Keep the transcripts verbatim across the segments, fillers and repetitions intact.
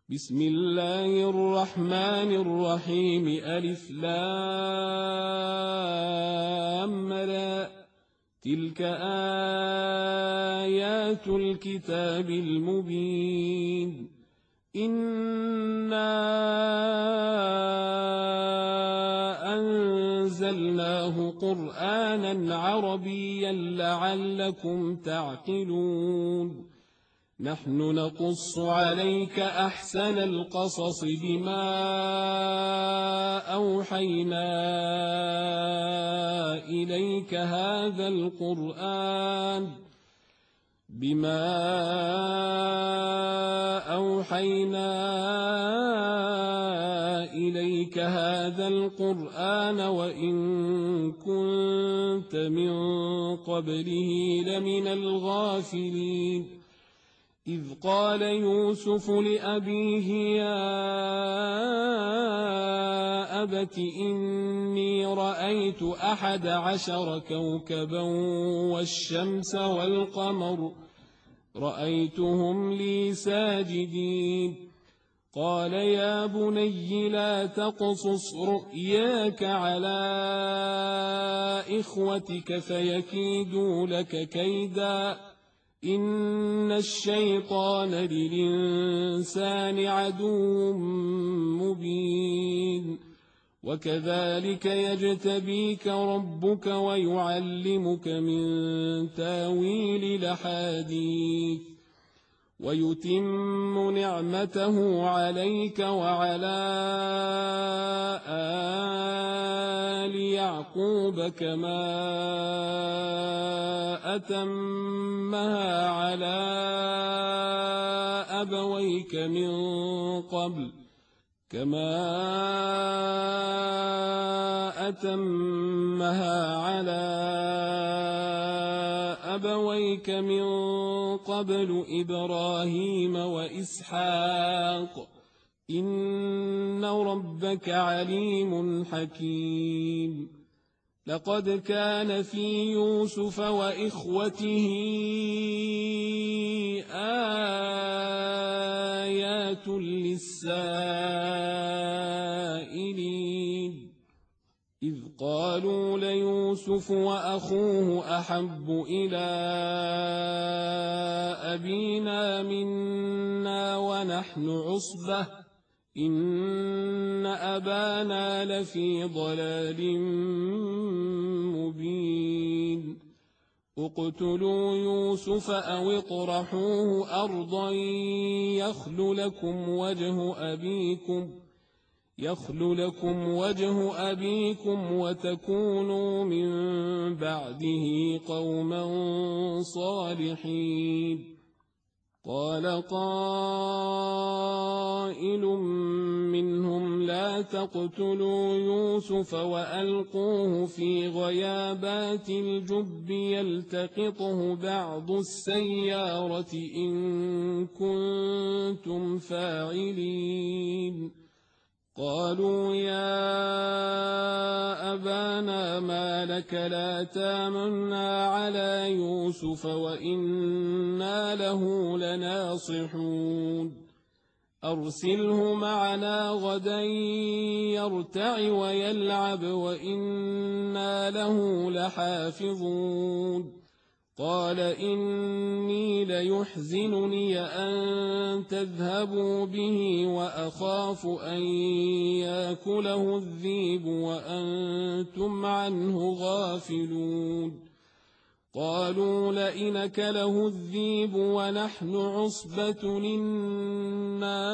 بسم الله الرحمن الرحيم ألف لام را تلك آيات الكتاب المبين إنا أنزلناه قرآنا عربيا لعلكم تعقلون نحن نقص عليك أحسن القصص بما أوحينا إليك هذا القرآن بما أوحينا إليك هذا القرآن وإن كنت من قبله لمن الغافلين إذ قال يوسف لأبيه يا أبت إني رأيت أحد عشر كوكبا والشمس والقمر رأيتهم لي ساجدين قال يا بني لا تقصص رؤياك على إخوتك فيكيدوا لك كيدا إن الشيطان للإنسان عدو مبين وكذلك يجتبيك ربك ويعلمك من تاويل الأحاديث ويتم نعمته عليك وعلى آل يعقوب كما أتمها على أبويك من قبل كما أتمها على أبويك من قبل إبراهيم وإسحاق إن ربك عليم حكيم لقد كان في يوسف وإخوته آيات للسائلين إذ قالوا ليوسف وأخوه أحب إلى أبينا منا ونحن عصبة إن أبانا لفي ضلال مبين اقتلوا يوسف أو اطرحوه أرضا يخل لكم وجه أبيكم يخل لكم وجه أبيكم وتكونوا من بعده قوما صالحين قال قائل منهم لا تقتلوا يوسف وألقوه في غيابات الجب يلتقطه بعض السيارة إن كنتم فاعلين قالوا يا أبانا ما لك لا تامنا على يوسف وإنا له لناصحون أرسله معنا غدا يرتع ويلعب وإنا له لحافظون قال إني ليحزنني أن تذهبوا به وأخاف أن يأكله الذئب وأنتم عنه غافلون قالوا لئن أكله الذئب ونحن عصبة إنا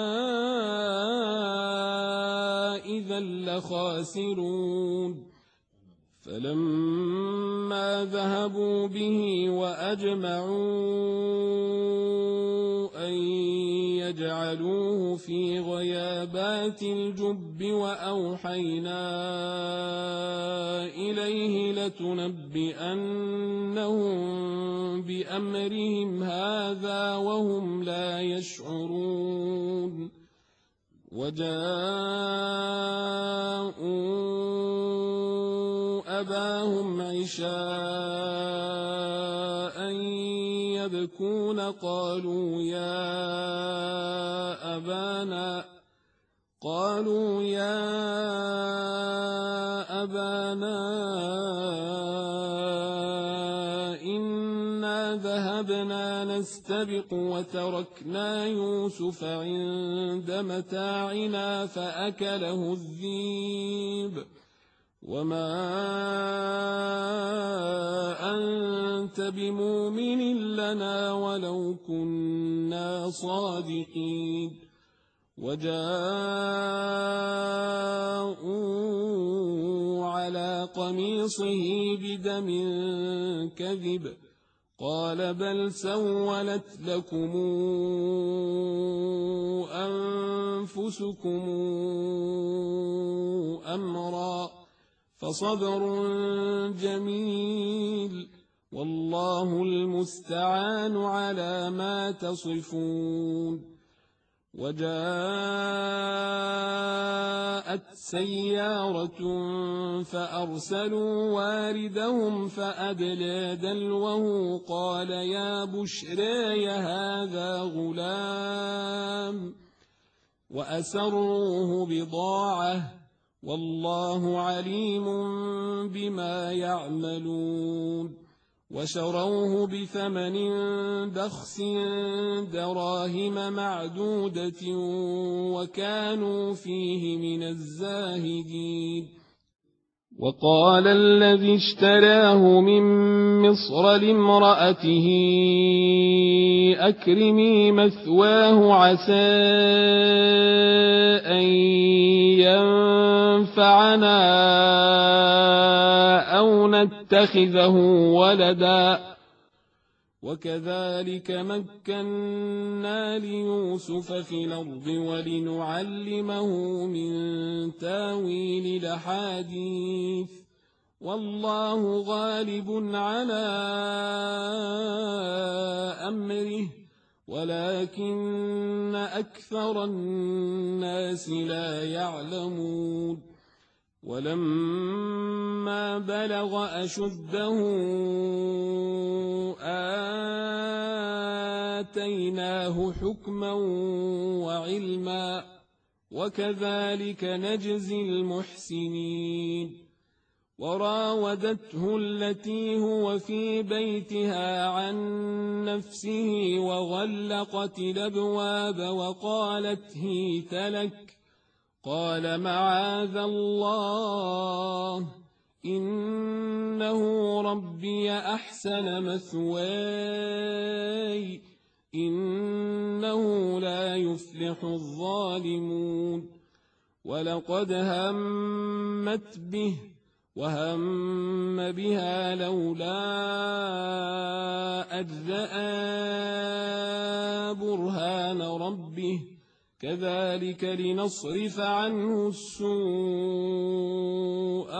إذا لخاسرون فلما ذهبوا به وأجمعوا أن يجعلوه في غيابات الجب وأوحينا إليه لتنبئنهم بأمرهم هذا وهم لا يشعرون وجاءوا أباهم عشاء يبكون قالوا يا أبانا أبانا قالوا يا أبانا إنا ذهبنا نستبق وتركنا يوسف عند متاعنا فأكله الذئب وما أنت بمؤمن لنا ولو كنا صادقين وجاءوا على قميصه بدم كذب قال بل سولت لكم أنفسكم أمرا فصبر جميل والله المستعان على ما تصفون وجاءت سيارة فأرسلوا واردهم فأدلى دلوه قال يا بشرى هذا غلام وأسروه بضاعة والله عليم بما يعملون وشروه بثمن بخس دراهم معدودة وكانوا فيه من الزاهدين وقال الذي اشتراه من مصر لامرأته أكرمي مثواه عسى أن ينفعنا أو نتخذه ولدا وكذلك مكنا ليوسف في الأرض ولنعلمه من تاويل الأحاديث والله غالب على أمره ولكن أكثر الناس لا يعلمون ولما بلغ أشده آتيناه حكما وعلما وكذلك نجزي المحسنين وراودته التي هو في بيتها عن نفسه وغلقت الأبواب وقالت هيت لك قال معاذ الله إنه ربي أحسن مثواي إنه لا يفلح الظالمون ولقد همت به وهم بها لولا أن رأى برهان ربه كذلك لنصرف عنه السوء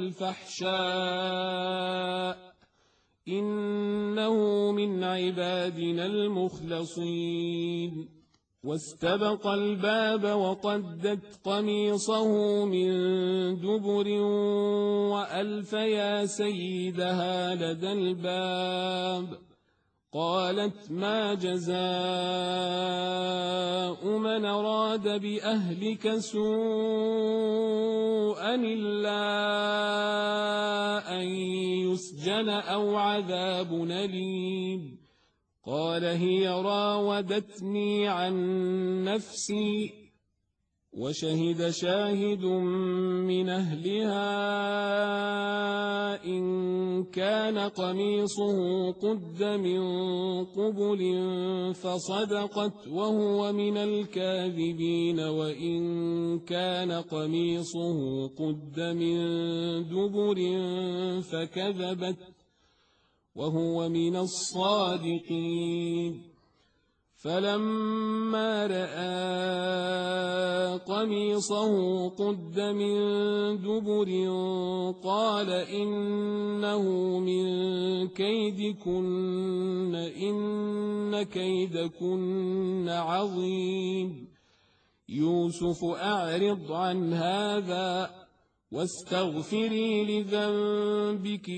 والفحشاء إنه من عبادنا المخلصين واستبق الباب وقدت قميصه من دبر وألف يا سيدها لدى الباب قالت ما جزاء من أراد بأهلك سوءا إلا أن يسجن أو عذاب أليم قال هي راودتني عن نفسي وشهد شاهد من أهلها إن كان قميصه قد من قبل فصدقت وهو من الكاذبين وإن كان قميصه قد من دبر فكذبت وهو من الصادقين فلما رأى قميصه قد من دبر قال إنه من كيدكن إن كيدكن عظيم يوسف أعرض عن هذا واستغفري لذنبك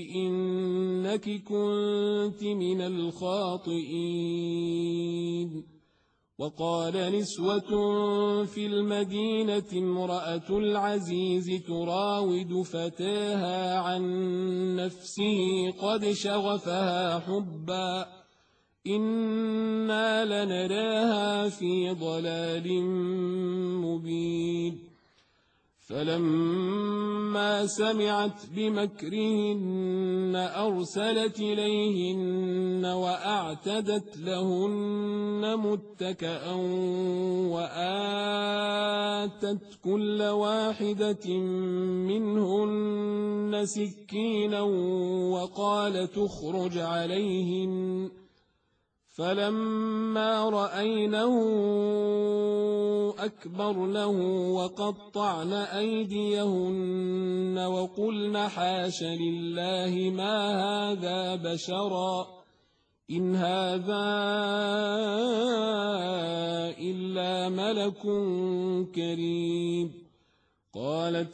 إنك كنت من الخاطئين وقال نسوة في المدينة امرأة العزيز تراود فتاها عن نفسه قد شغفها حبا إنا لنراها في ضلال مبين فلما سمعت بمكرهن أرسلت إليهن وأعتدت لهن متكأ وآتت كل واحدة منهن سكينا وقالت اخرج عليهن فلما رأينه أكبرنه وقطعن أيديهن وقلن حاش لله ما هذا بشرا إن هذا إلا ملك كريم قالت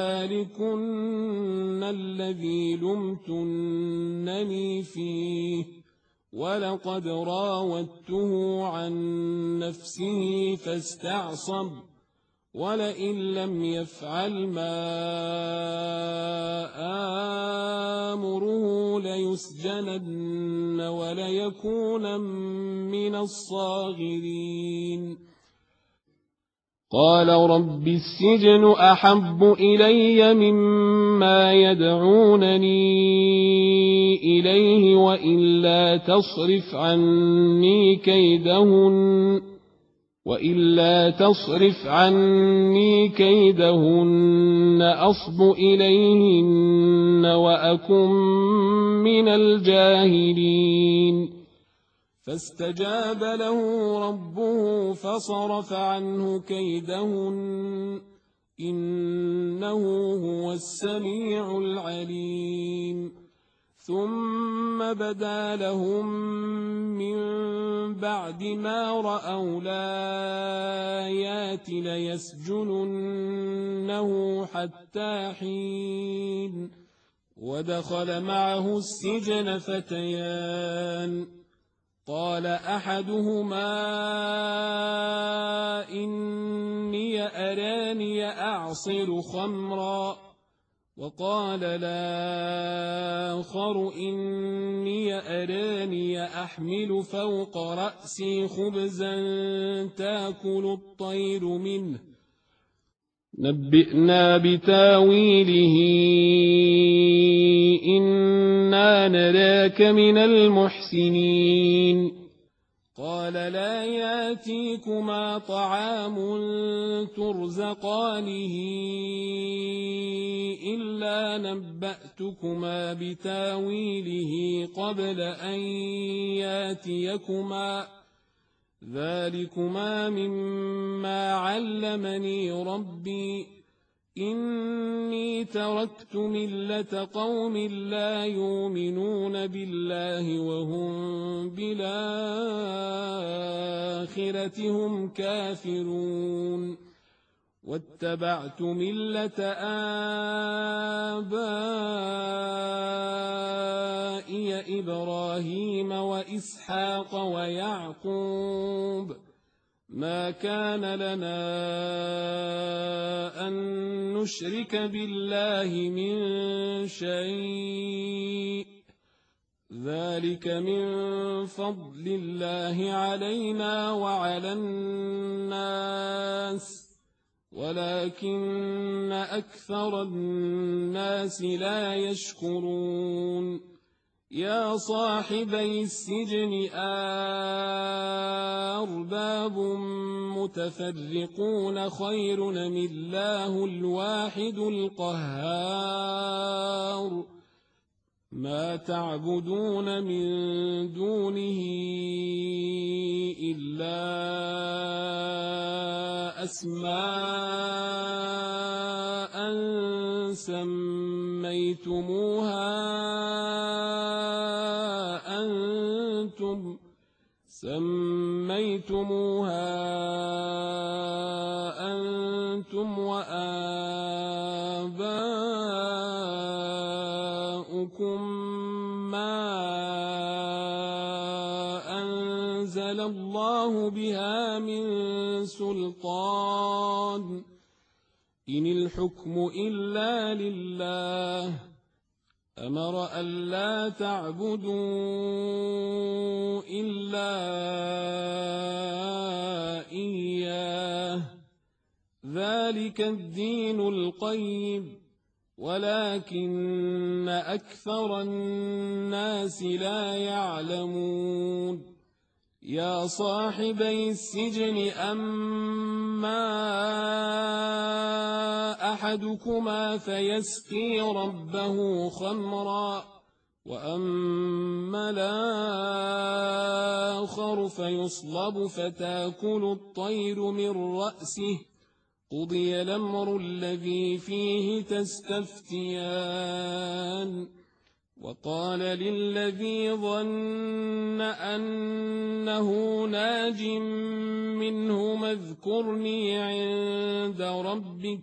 فذلكن الذي لمتنني فيه ولقد راودته عن نفسه فاستعصم ولئن لم يفعل ما آمره ليسجنن وليكون من الصاغرين قال رب السجن أحب إلي مما يدعونني إليه وإلا تصرف عني كيدهن وإلا تصرف عني كيدهن أصب إليهن وأكن من الجاهلين فاستجاب له ربه فصرف عنه كيدهن إنه هو السميع العليم ثم بدا لهم من بعد ما رأوا الآيات ليسجننه حتى حين ودخل معه السجن فتيان قال أحدهما إني أراني أعصر خمرا وقال الآخر إني أراني أحمل فوق رأسي خبزا تأكل الطير منه نبئنا بتاويله إنا نراك من المحسنين قال لا ياتيكما طعام ترزقانه إلا نبأتكما بتاويله قبل أن ياتيكما ذلكما مما علمني ربي إني تركت ملة قوم لا يؤمنون بالله وهم بالآخرة هم كافرون واتبعت ملة آبائي إبراهيم وإسحاق ويعقوب ما كان لنا أن نشرك بالله من شيء ذلك من فضل الله علينا وعلى الناس ولكن أكثر الناس لا يشكرون يا صاحبي السجن أرباب متفرقون خير أم الله الواحد القهار ما تعبدون من دونه إلا أسماء سميتموها أنتم سميتموها أنتم وآباؤكم ما أنزل أنزل الله بها من سلطان إن الحكم إلا لله أمر ألا تعبدوا إلا إياه ذلك الدين القيم ولكن أكثر الناس لا يعلمون يا صاحبي السجن أما أحدكما فيسقي ربه خمرا وأما الآخر فيصلب فتاكل الطير من رأسه قضي الأمر الذي فيه تستفتيان وقال للذي ظن أنه ناج منهما اذكرني عند ربك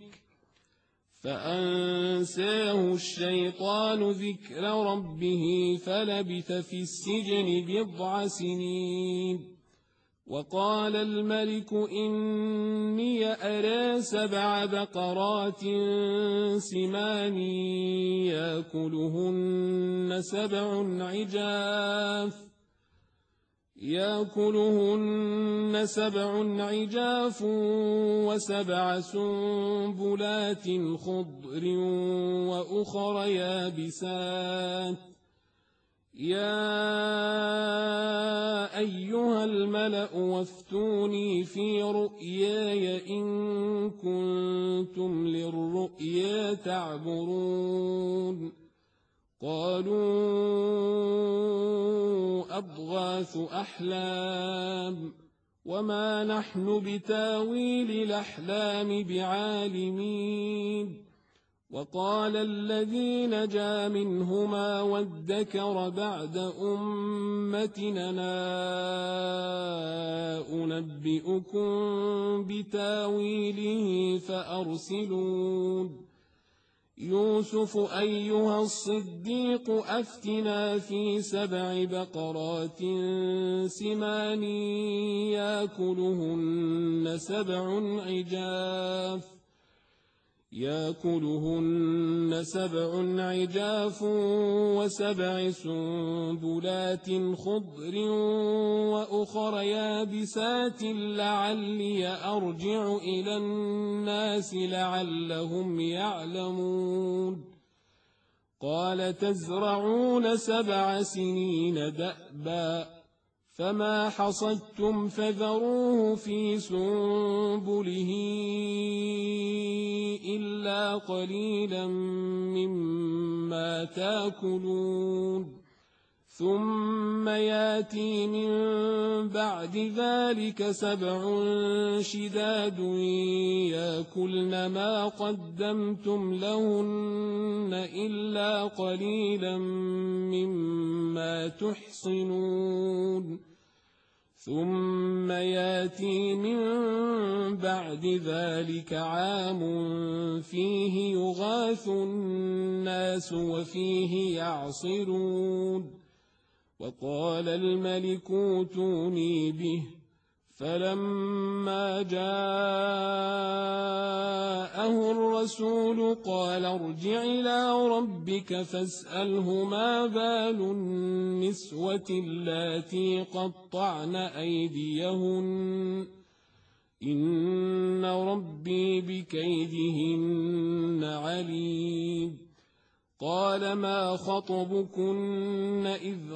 فأنساه الشيطان ذكر ربه فلبث في السجن بضع سنين وقال الملك إني أرى سبع بقرات سمان يأكلهن سبع عجاف يأكلهن سبع عجاف وسبع سنبلات خضر وأخر يابسات يا أيها الملأ وافتوني في رؤياي إن كنتم للرؤيا تعبرون قالوا أضغاث أحلام وما نحن بتاويل الأحلام بعالمين وقال الذي نجا منهما وادكر بعد أمتنا أنبئكم بتاويله فأرسلون يوسف أيها الصديق أفتنا في سبع بقرات سمان يأكلهن سبع عجاف يأكلهن سبع عجاف وسبع سنبلات خضر وأخر يابسات لعلي أرجع إلى الناس لعلهم يعلمون قال تزرعون سبع سنين دأبا فما حصدتم فذروه في سنبله إلا قليلا مما تأكلون ثم ياتي من بعد ذلك سبع شداد يأكلن ما قدمتم لهن إلا قليلا مما تحصنون ثم ياتي من بعد ذلك عام فيه يغاث الناس وفيه يعصرون وقال الملك اوتوني به فلما جاءه الرسول قال ارجع إلى ربك فاسأله ما بال النسوة اللاتي قطعن أيديهن إن ربي بكيدهن عليم قال ما خطبكن إذ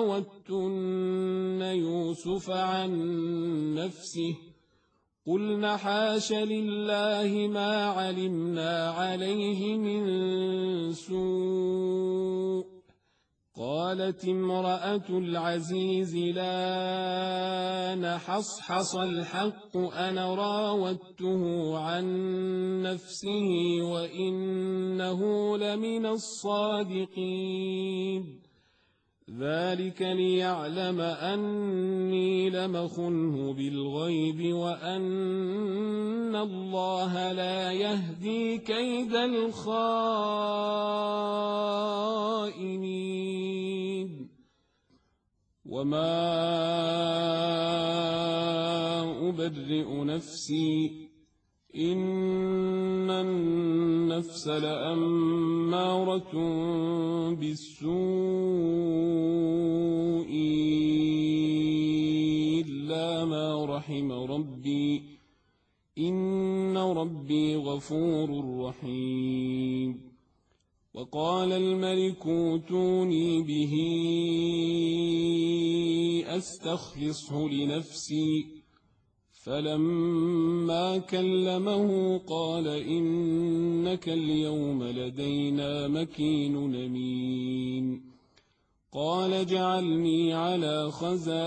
راوتن يوسف عن نفسه قلن حاش لله ما علمنا عليه من سوء قالت امرأة العزيز لا نحصحص الحق أنا راودته عن نفسه وإنه لمن الصادقين ذلك ليعلم أني لمخنه بالغيب وأن الله لا يهدي كيد الخائنين وما أبرئ نفسي إن النفس لأمارة بالسوء إلا ما رحم ربي إن ربي غفور رحيم. وقال الملك ائتوني به أستخلصه لنفسي فلما كلمه قال إنك اليوم لدينا مكين أمين. قال اجعلني على خزائن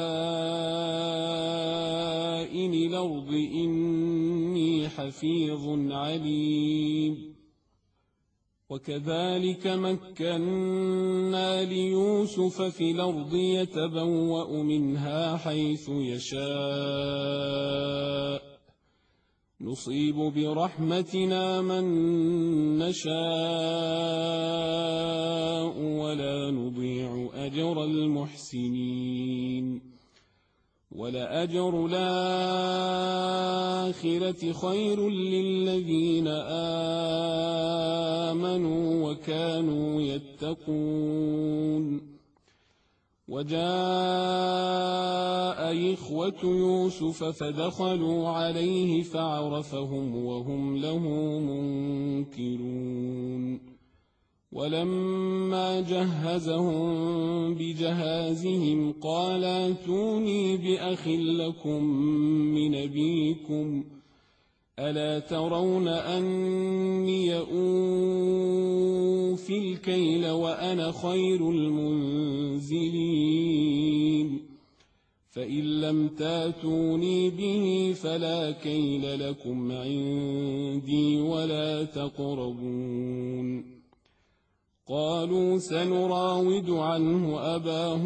الأرض إني حفيظ عليم. وكذلك مكنا ليوسف في الأرض يتبوأ منها حيث يشاء نصيب برحمتنا من نشاء ولا نضيع أجر المحسنين. ولأجر الآخرة خير للذين آمنوا وكانوا يتقون. وجاء إخوة يوسف فدخلوا عليه فعرفهم وهم له منكرون. ولما جهزهم بجهازهم قال ائتوني بأخ لكم من أبيكم ألا ترون أني أوفي الكيل وأنا خير المنزلين. فإن لم تاتوني به فلا كيل لكم عندي ولا تقربون. قالوا سنراود عنه أباه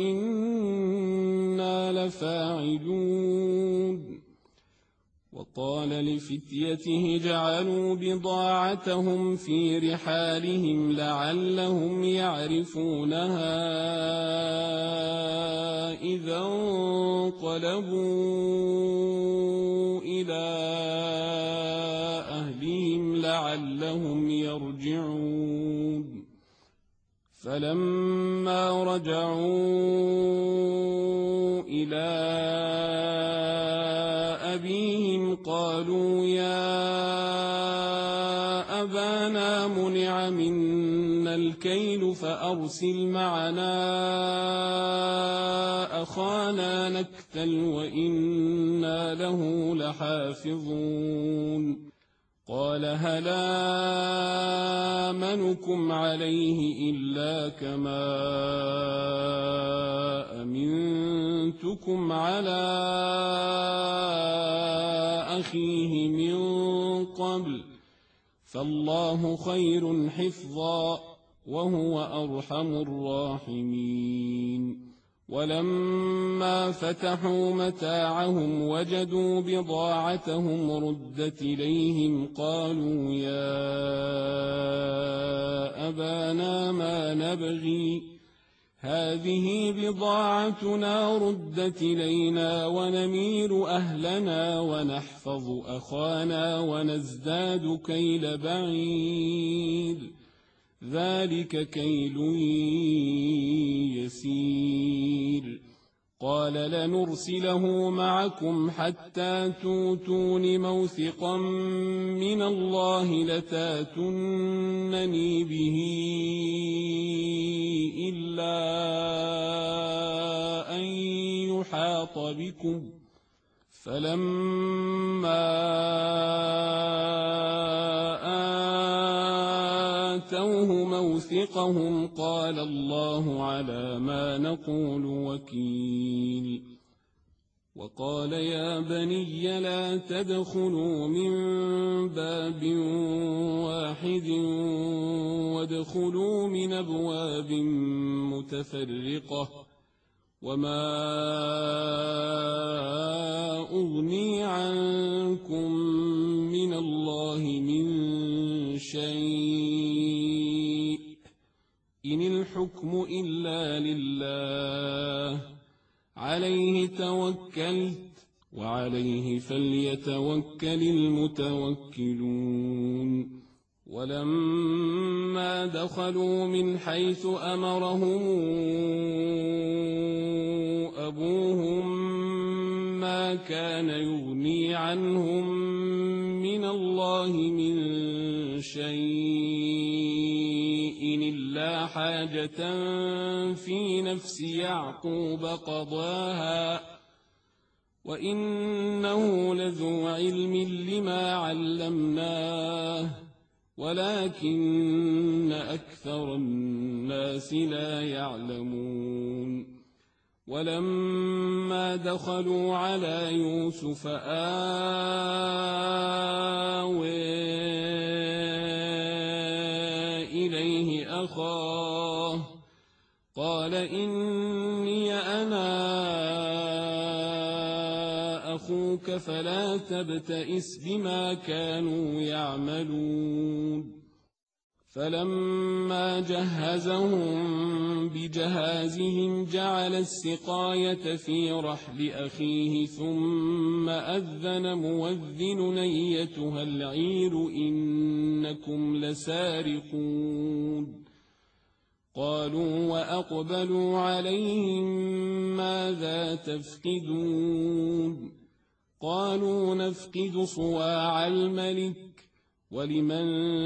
وإنا لفاعلون. وقال لفتيته جعلوا بضاعتهم في رحالهم لعلهم يعرفونها إذا انقلبوا إلى أهلهم لعلهم يرجعون. فلما رجعوا إلى أبيهم قالوا يا أبانا منع منا الكيل فأرسل معنا أخانا نكتل وإنا له لحافظون. قال هل آمنكم عليه إلا كما أمنتكم على أخيه من قبل فالله خير حفظا وهو أرحم الراحمين. ولما فتحوا متاعهم وجدوا بضاعتهم ردت إليهم قالوا يا أبانا ما نبغي هذه بضاعتنا ردت إلينا ونمير أهلنا ونحفظ أخانا ونزداد كيل بعير ذلك كيل يسير. قال لنرسله معكم حتى توتون موثقا من الله لتاتونني به إلا أن يحاط بكم. فلما آتوه موثقهم قال الله على ما نقول وكيل. وقال يا بني لا تدخلوا من باب واحد وادخلوا من أبواب متفرقة وما أغني عنكم من الله من شيء إن الحكم إلا لله عليه توكلت وعليه فليتوكل المتوكلون ولما دخلوا من حيث أمرهم أبوهم ما كان يغني عنهم من الله من شيء إلا حاجة في نفس يعقوب قضاها وإنه لذو علم لما علمناه ولكن أكثر الناس لا يعلمون ولما دخلوا على يوسف آوى إليه أخاه قال إني أنا أخوك فلا تبتئس بما كانوا يعملون فلما جهزهم بجهازهم جعل السقاية في رحل أخيه ثم أذن مؤذن أيتها العير إنكم لسارقون قالوا وأقبلوا عليهم ماذا تفقدون قالوا نفقد صواع الملك ولمن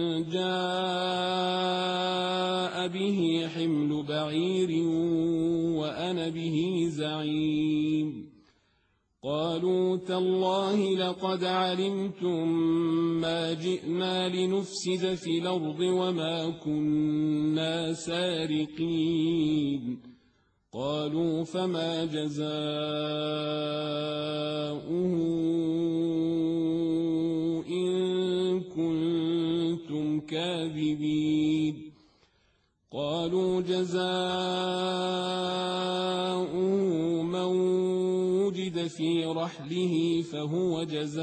جاء به حمل بعير وأنا به زعيم قالوا تالله لقد علمتم ما جئنا لنفسد في الأرض وما كنا سارقين قالوا فما جزاؤه إن كنتم كاذبين قالوا جزاؤه من وجد في رحله فهو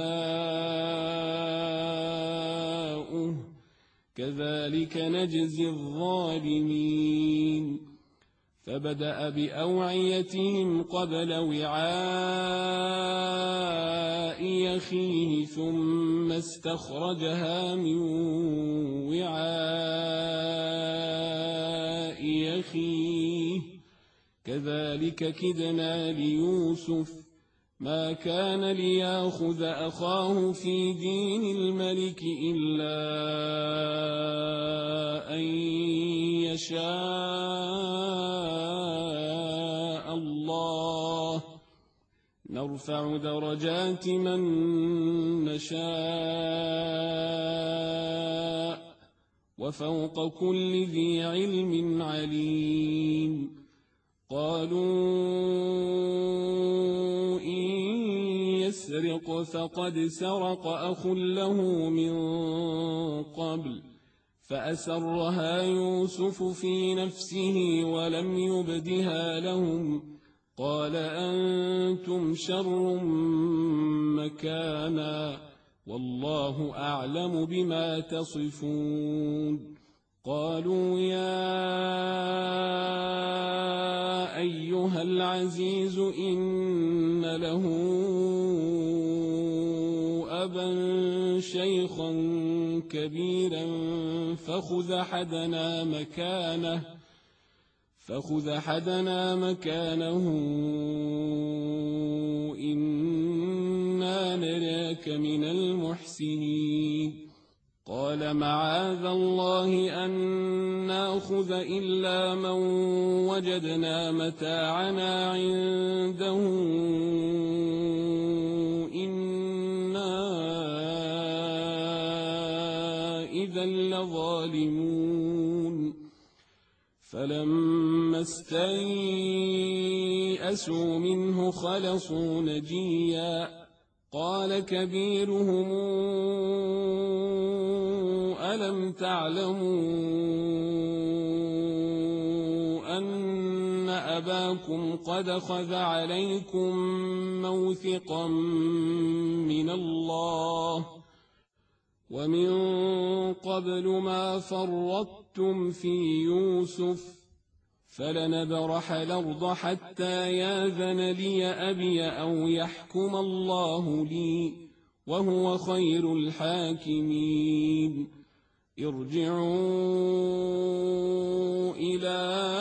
جزاؤه كذلك نجزي الظالمين فبدأ بأوعيتهم قبل وعاء أخيه ثم استخرجها من وعاء أخيه كذلك كدنا ليوسف ما كان ليأخذ أخاه في دين الملك إلا أن يشاء الله نرفع درجات من نشاء وفوق كل ذي علم عليم قالوا إن يسرق فقد سرق أخ له من قبل فأسرها يوسف في نفسه ولم يبدها لهم قال أنتم شر مكانا والله أعلم بما تصفون قالوا يا أيها العزيز إن له أبا شيخا كبيرا فخذ أحدنا مكانه فخذ أحدنا مكانه إنا نراك من المحسنين قال معاذ الله أن نأخذ إلا من وجدنا متاعنا عنده إنا إذا لظالمون فلما استيئسوا منه خلصوا نجيا قال كبيرهم ألم تعلموا أن أباكم قد أخذ عليكم موثقا من الله ومن قبل ما فرطتم في يوسف فلنبرح الأرض حتى ياذن لي أبي أو يحكم الله لي وهو خير الحاكمين ارجعوا إلى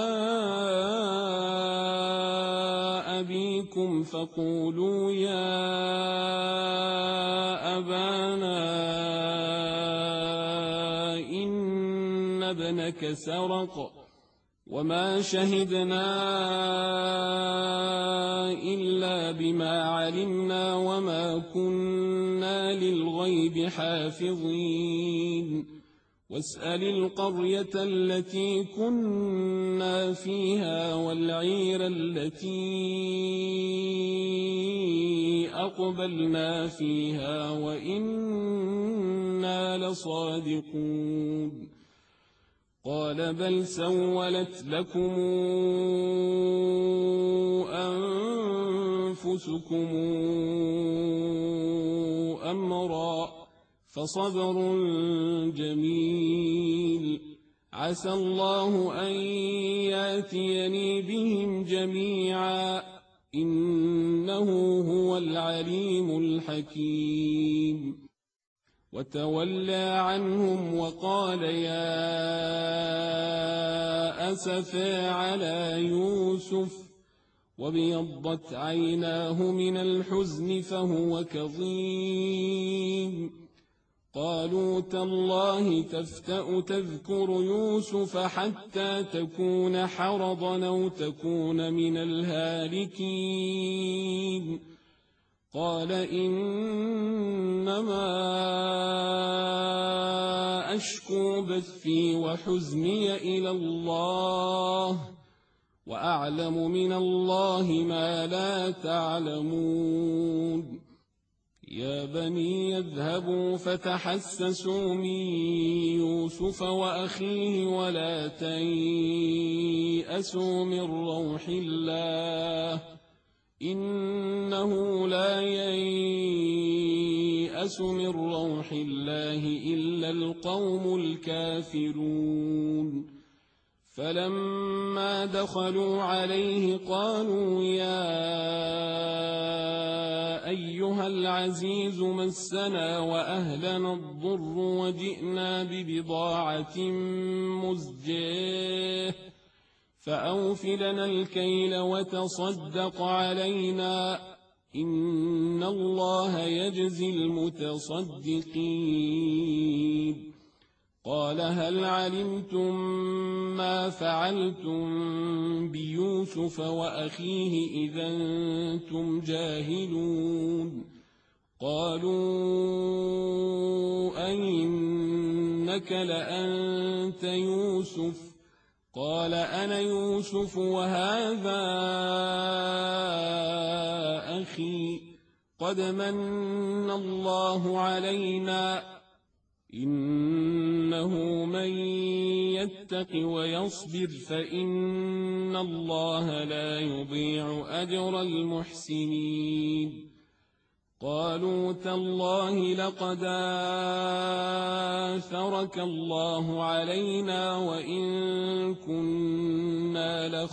أبيكم فقولوا يا أبانا إن ابنك سرق وما شهدنا إلا بما علمنا وما كنا للغيب حافظين واسأل القرية التي كنا فيها والعير التي أقبلنا فيها وإنا لصادقون قال بل سولت لكم أنفسكم أمرا فصبر جميل عسى الله أن ياتيني بهم جميعا إنه هو العليم الحكيم وتولى عنهم وقال يا أسفى على يوسف وابيضت عيناه من الحزن فهو كظيم قالوا تالله تفتأ تذكر يوسف حتى تكون حرضا أو تكون من الهالكين قال إنما أشكو بثي وحزني إلى الله وأعلم من الله ما لا تعلمون يا بني يذهبوا فتحسسوا من يوسف وأخيه ولا تيأسوا من روح الله إنه لا ييأس من روح الله إلا القوم الكافرون فلما دخلوا عليه قالوا يا أيها العزيز مسنا وأهلنا الضر وجئنا ببضاعة مزجاة فأوف لنا الكيل وتصدق علينا إن الله يجزي المتصدقين قال هل علمتم ما فعلتم بيوسف وأخيه إذا أنتم جاهلون قالوا أئنك لأنت يوسف قال أنا يوسف وهذا أخي قد من الله علينا إنه من يتق ويصبر فإن الله لا يضيع أجر المحسنين قالوا تالله لقد آثرك الله علينا وإن كنا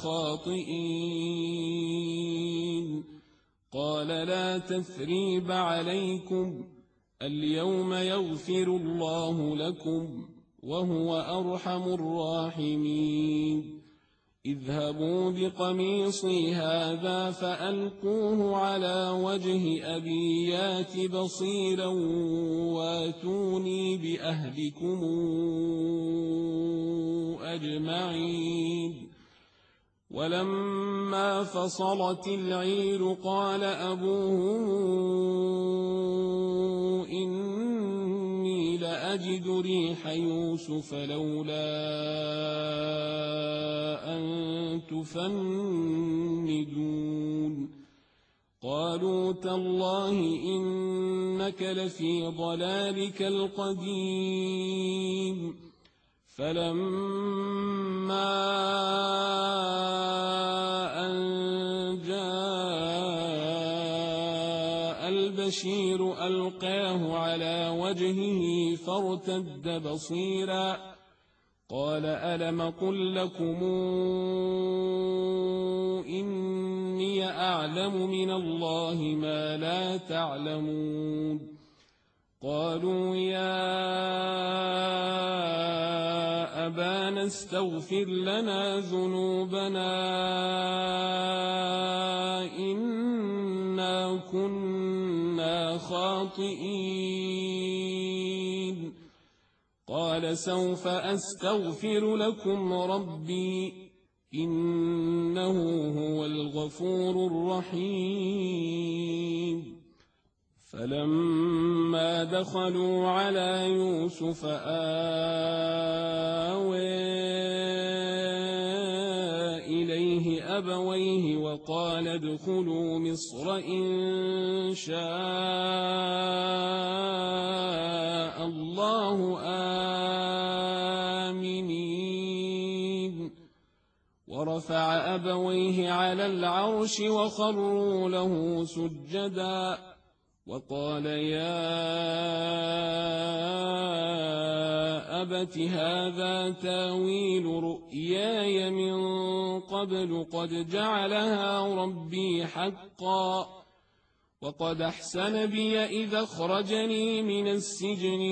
لخاطئين قال لا تثريب عليكم اليوم يغفر الله لكم وهو أرحم الراحمين اذهبوا بقميصي هذا فألقوه على وجه أبي يات بصيرا واتوني بأهلكم أجمعين ولما فصلت العير قال أبوهم إني لأجد ريح يوسف لولا أن تفندون قالوا تالله إنك لفي ضلالك القديم فلما أن جاء البشير ألقاه على وجهه فارتد بصيرا قال ألم قل لكم إني أعلم من الله ما لا تعلمون قالوا يا أبانا استغفر لنا ذنوبنا إنا كنا خاطئين قال سوف أستغفر لكم ربي إنه هو الغفور الرحيم فلما دخلوا على يوسف آوى إليه أبويه وقال ادخلوا مصر إن شاء الله آمنين ورفع أبويه على العرش وخروا له سجدا وقال يا أبت هذا تاويل رؤياي من قبل قد جعلها ربي حقا وقد أحسن بي إذا أخرجني من السجن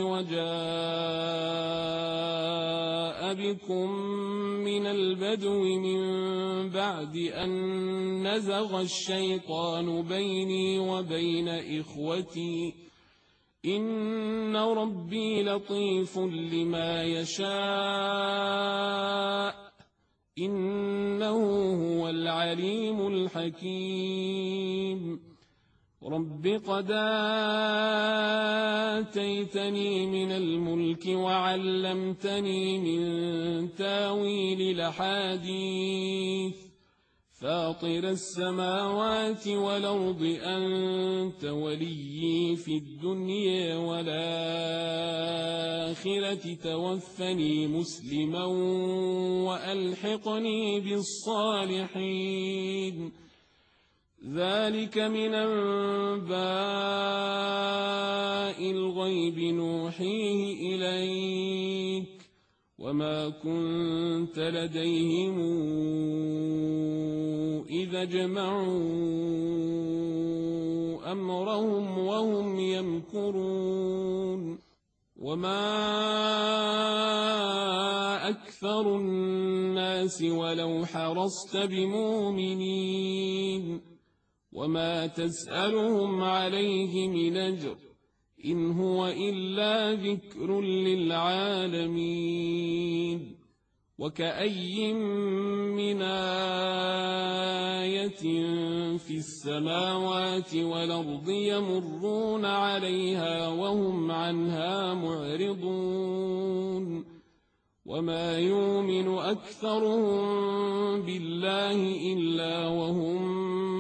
وجاء بكم من البدو من بعد أن نزغ الشيطان بيني وبين إخوتي إن ربي لطيف لما يشاء إنه هو العليم الحكيم رب قد آتيتني من الملك وعلمتني من تاويل الأحاديث فاطر السماوات والأرض أنت وليي في الدنيا والآخرة توفني مسلما وألحقني بالصالحين ذلك من أنباء الغيب نوحيه إليك وما كنت لديهم إذا جمعوا أمرهم وهم يمكرون وما أكثر الناس ولو حرصت بمؤمنين وما تسألهم عليه من أجر إن هو إلا ذكر للعالمين وكأي من آية في السماوات والأرض يمرون عليها وهم عنها معرضون وما يؤمن أكثرهم بالله إلا وهم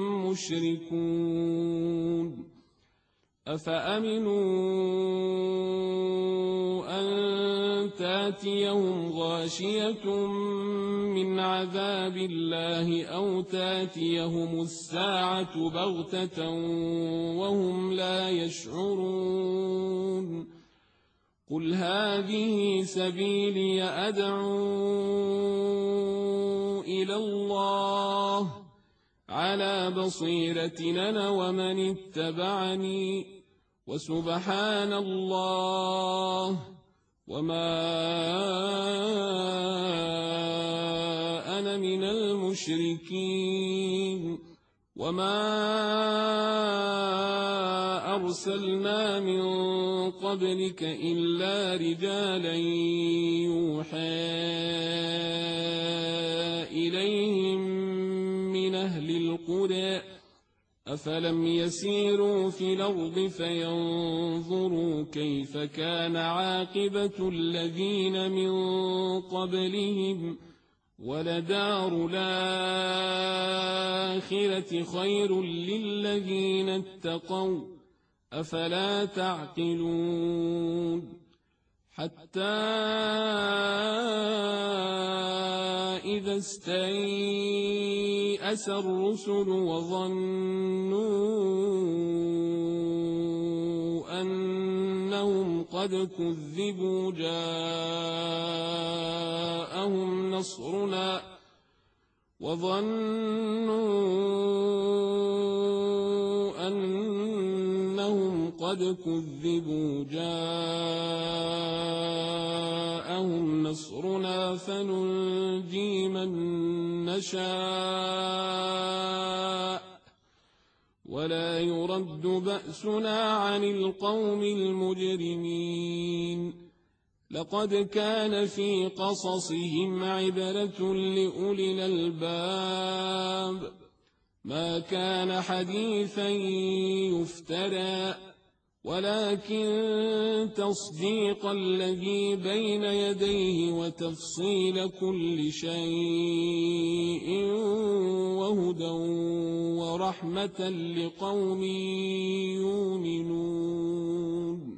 مشركون أفأمنوا أن تاتيهم غاشية من عذاب الله أو تاتيهم الساعة بغتة وهم لا يشعرون قل هذه سبيلي أدعو إلى الله على بصيرة أنا ومن اتبعني وسبحان الله وما أنا من المشركين وما أرسلنا من قبلك إلا رجالا يوحى إليهم من أهل القرى أفلم يسيروا في الأرض فينظروا كيف كان عاقبة الذين من قبلهم ولدار الآخرة خير للذين اتقوا أفلا تعقلون حتى إذا استيأس الرسل وظنوا أنهم قد كذبوا جاءهم نصرنا وظنوا أنهم قد كذبوا جاءهم نصرنا فننجي من نشاء ولا يرد بأسنا عن القوم المجرمين لقد كان في قصصهم عبرة لأولي الألباب ما كان حديثا يفترى ولكن تصديق الذي بين يديه وتفصيل كل شيء وهدى ورحمة لقوم يؤمنون.